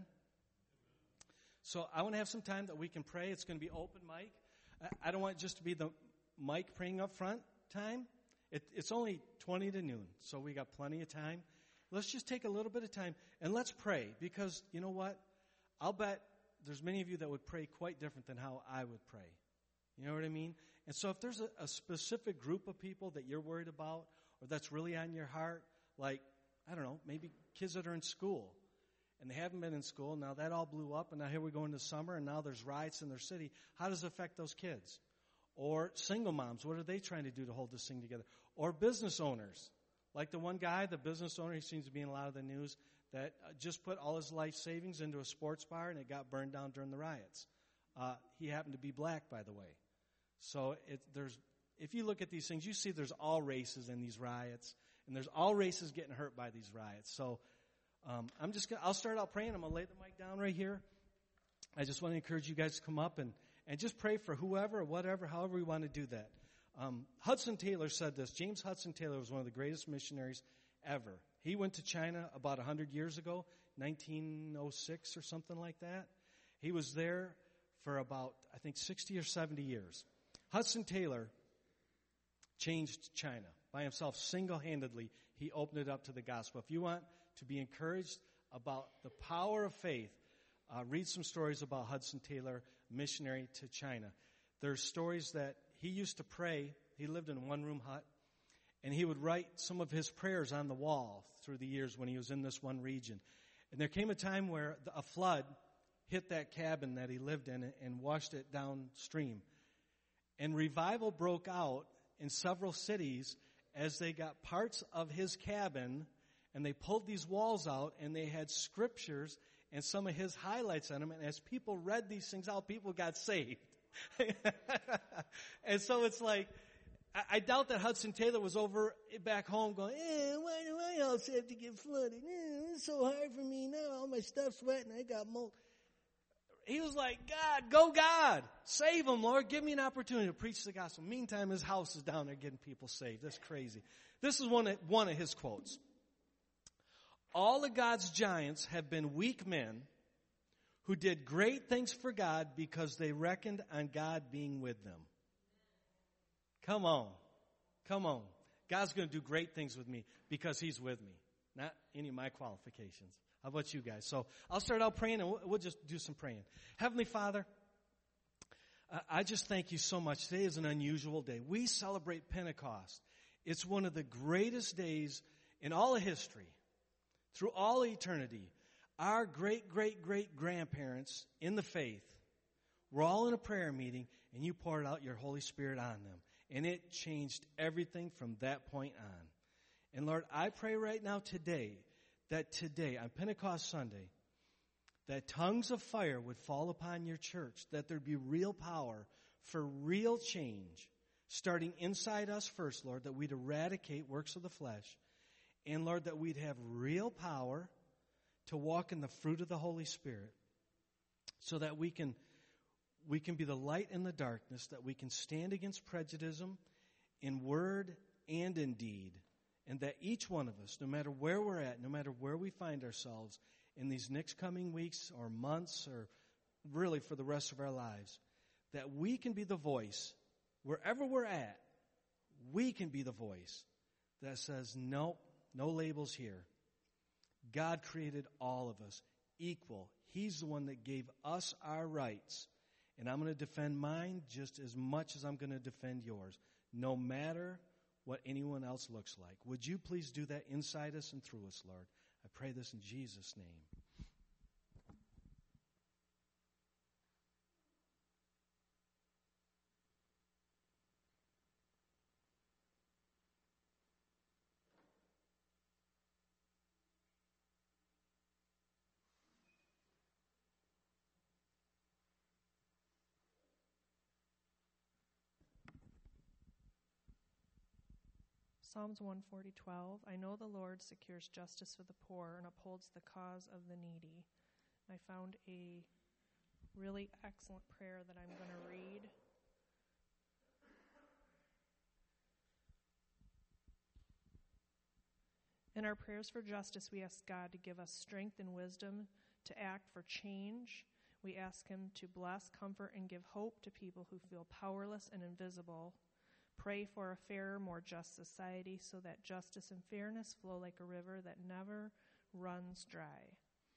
So I want to have some time that we can pray. It's going to be open mic. I don't want it just to be the mic praying up front time. It's only 20 to noon, so we got plenty of time. Let's just take a little bit of time and let's pray, because you know what? I'll bet there's many of you that would pray quite different than how I would pray. You know what I mean? And so if there's a specific group of people that you're worried about or that's really on your heart, like, I don't know, maybe kids that are in school and they haven't been in school, now that all blew up and now here we go into summer and now there's riots in their city, how does it affect those kids? Or single moms, what are they trying to do to hold this thing together? Or business owners, like the one guy, the business owner, he seems to be in a lot of the news, that just put all his life savings into a sports bar and it got burned down during the riots. He happened to be black, by the way. So if you look at these things, you see there's all races in these riots, and there's all races getting hurt by these riots. So I'll start out praying. I'm going to lay the mic down right here. I just want to encourage you guys to come up and just pray for whoever or whatever, however we want to do that. Hudson Taylor said this. James Hudson Taylor was one of the greatest missionaries ever. He went to China about 100 years ago, 1906 or something like that. He was there for about, I think, 60 or 70 years. Hudson Taylor changed China by himself single-handedly. He opened it up to the gospel. If you want to be encouraged about the power of faith, read some stories about Hudson Taylor, missionary to China. There's stories that he used to pray. He lived in a one-room hut, And he would write some of his prayers on the wall through the years when he was in this one region. And there came a time where a flood hit that cabin that he lived in and washed it downstream. And revival broke out in several cities as they got parts of his cabin and they pulled these walls out and they had scriptures and some of his highlights on them. And as people read these things out, people got saved. And so it's like, I doubt that Hudson Taylor was over back home going, why do I also have to get flooded? It's so hard for me now. All my stuff's wet and I got mold. He was like, God, save them, Lord. Give me an opportunity to preach the gospel. Meantime, his house is down there getting people saved. That's crazy. This is one of his quotes. All of God's giants have been weak men who did great things for God because they reckoned on God being with them. Come on. God's going to do great things with me because he's with me, not any of my qualifications. How about you guys? So I'll start out praying and we'll just do some praying. Heavenly Father, I just thank you so much. Today is an unusual day. We celebrate Pentecost. It's one of the greatest days in all of history, through all eternity. Our great-great-great-grandparents in the faith were all in a prayer meeting, and you poured out your Holy Spirit on them. And it changed everything from that point on. And Lord, I pray right now today, on Pentecost Sunday, that tongues of fire would fall upon your church, that there'd be real power for real change, starting inside us first, Lord, that we'd eradicate works of the flesh, and Lord, that we'd have real power to walk in the fruit of the Holy Spirit, so that we can be the light in the darkness, that we can stand against prejudice in word and in deed, and that each one of us, no matter where we're at, no matter where we find ourselves in these next coming weeks or months or really for the rest of our lives, that we can be the voice, wherever we're at, we can be the voice that says, nope, no labels here. God created all of us equal. He's the one that gave us our rights. And I'm going to defend mine just as much as I'm going to defend yours, no matter what anyone else looks like. Would you please do that inside us and through us, Lord? I pray this in Jesus' name. Psalms 140:12. I know the Lord secures justice for the poor and upholds the cause of the needy. I found a really excellent prayer that I'm going to read. In our prayers for justice, we ask God to give us strength and wisdom to act for change. We ask him to bless, comfort, and give hope to people who feel powerless and invisible. Pray for a fairer, more just society so that justice and fairness flow like a river that never runs dry.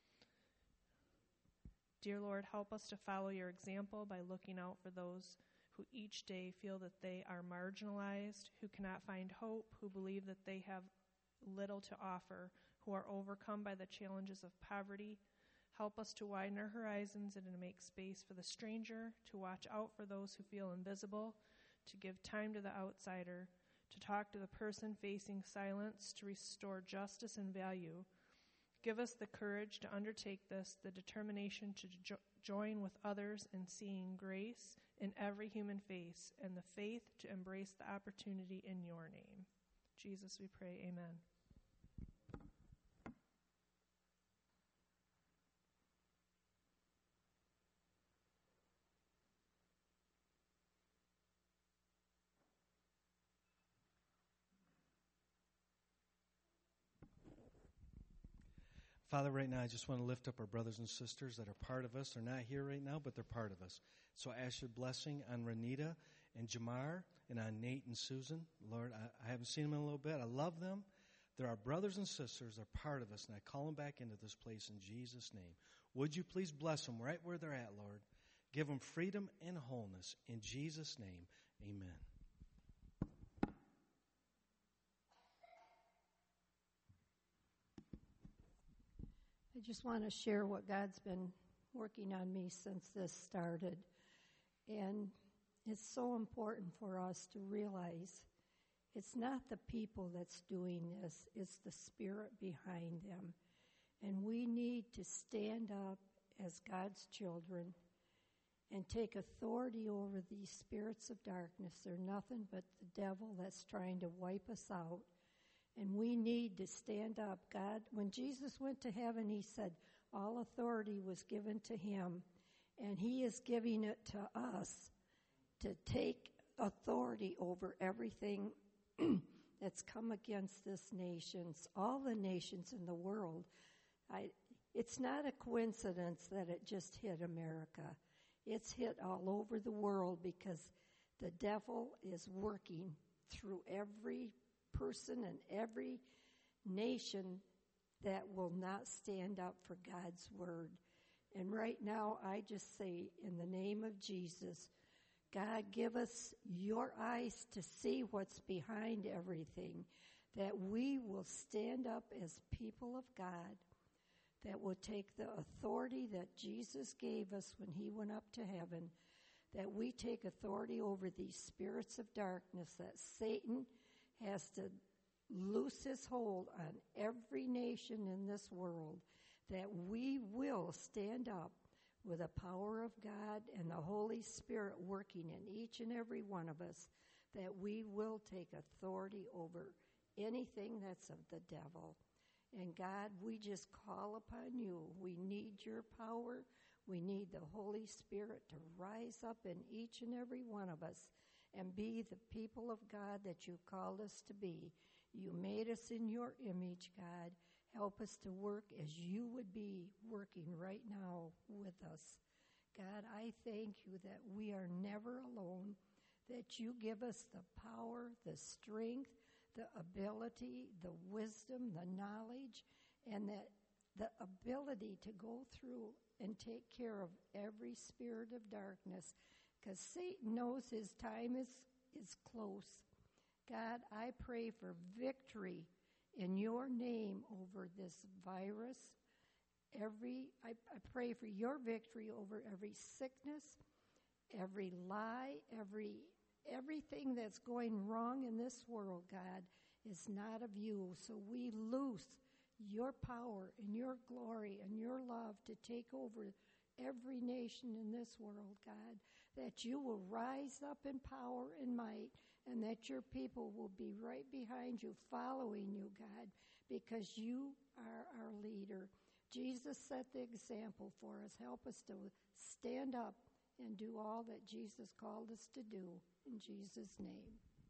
Dear Lord, help us to follow your example by looking out for those who each day feel that they are marginalized, who cannot find hope, who believe that they have little to offer, who are overcome by the challenges of poverty. Help us to widen our horizons and to make space for the stranger, to watch out for those who feel invisible, to give time to the outsider, to talk to the person facing silence, to restore justice and value. Give us the courage to undertake this, the determination to join with others in seeing grace in every human face, and the faith to embrace the opportunity in your name. Jesus, we pray, amen. Father, right now I just want to lift up our brothers and sisters that are part of us. They're not here right now, but they're part of us. So I ask your blessing on Renita and Jamar and on Nate and Susan. Lord, I haven't seen them in a little bit. I love them. They're our brothers and sisters. They're part of us, and I call them back into this place in Jesus' name. Would you please bless them right where they're at, Lord? Give them freedom and wholeness. In Jesus' name, amen. just want to share what God's been working on me since this started. And it's so important for us to realize it's not the people that's doing this, it's the spirit behind them. And we need to stand up as God's children and take authority over these spirits of darkness. They're nothing but the devil that's trying to wipe us out. And we need to stand up. God, when Jesus went to heaven, he said all authority was given to him, and he is giving it to us to take authority over everything that's come against this nation, all the nations in the world. It's not a coincidence that it just hit America. It's hit all over the world because the devil is working through every person and every nation that will not stand up for God's word. And right now, I just say, in the name of Jesus, God, give us your eyes to see what's behind everything, that we will stand up as people of God, that will take the authority that Jesus gave us when he went up to heaven, that we take authority over these spirits of darkness, that Satan has to loose his hold on every nation in this world, that we will stand up with the power of God and the Holy Spirit working in each and every one of us, that we will take authority over anything that's of the devil. And God, we just call upon you. We need your power. We need the Holy Spirit to rise up in each and every one of us and be the people of God that you called us to be. You made us in your image, God. Help us to work as you would be working right now with us. God, I thank you that we are never alone, that you give us the power, the strength, the ability, the wisdom, the knowledge, and that the ability to go through and take care of every spirit of darkness, because Satan knows his time is close. God, I pray for victory in your name over this virus. I pray for your victory over every sickness, every lie, everything that's going wrong in this world, God, is not of you. So we loose your power and your glory and your love to take over every nation in this world, God, that you will rise up in power and might, and that your people will be right behind you, following you, God, because you are our leader. Jesus set the example for us. Help us to stand up and do all that Jesus called us to do. In Jesus' name.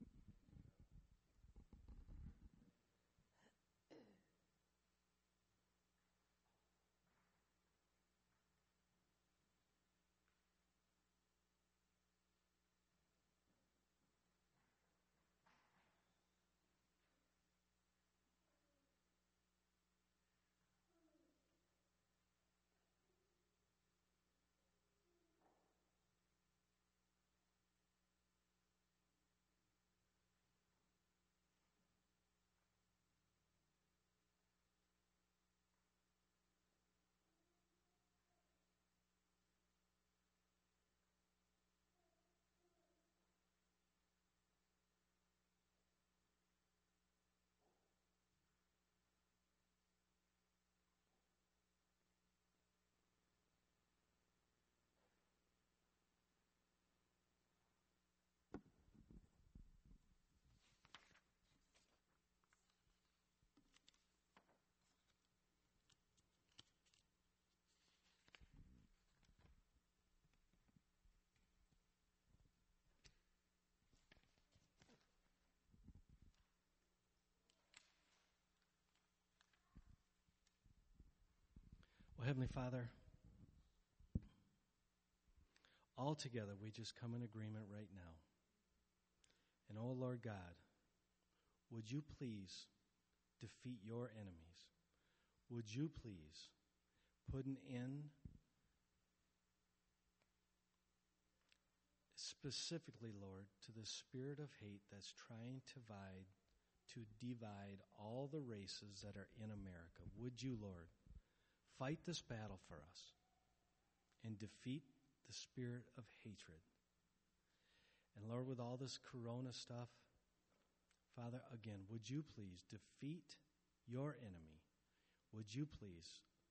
Well, Heavenly Father, all together we just come in agreement right now. And oh Lord God, would you please defeat your enemies? Would you please put an end specifically, Lord, to the spirit of hate that's trying to divide all the races that are in America? Would you, Lord, fight this battle for us and defeat the spirit of hatred. And Lord, with all this corona stuff, Father, again, would you please defeat your enemy? Would you please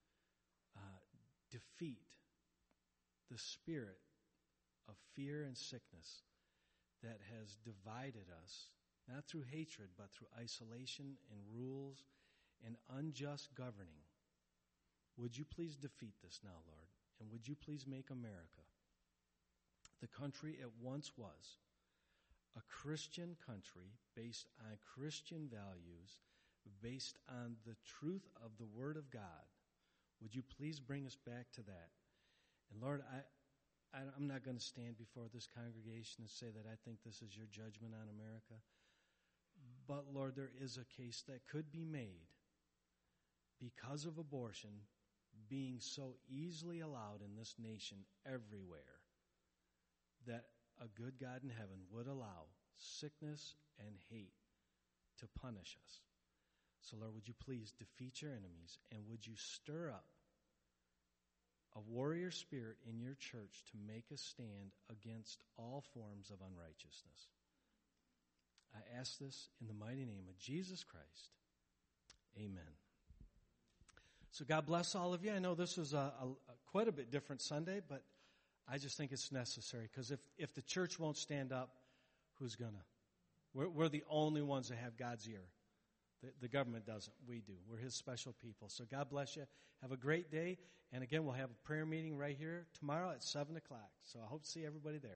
defeat the spirit of fear and sickness that has divided us, not through hatred, but through isolation and rules and unjust governing? Would you please defeat this now, Lord? And would you please make America, the country it once was, a Christian country based on Christian values, based on the truth of the Word of God? Would you please bring us back to that? And Lord, I'm not going to stand before this congregation and say that I think this is your judgment on America. But Lord, there is a case that could be made because of abortion being so easily allowed in this nation everywhere, that a good God in heaven would allow sickness and hate to punish us. So Lord, would you please defeat your enemies, and would you stir up a warrior spirit in your church to make a stand against all forms of unrighteousness. I ask this in the mighty name of Jesus Christ. Amen. So God bless all of you. I know this is quite a bit different Sunday, but I just think it's necessary, because if the church won't stand up, who's going to? We're the only ones that have God's ear. The government doesn't. We do. We're His special people. So God bless you. Have a great day. And again, we'll have a prayer meeting right here tomorrow at 7 o'clock. So I hope to see everybody there.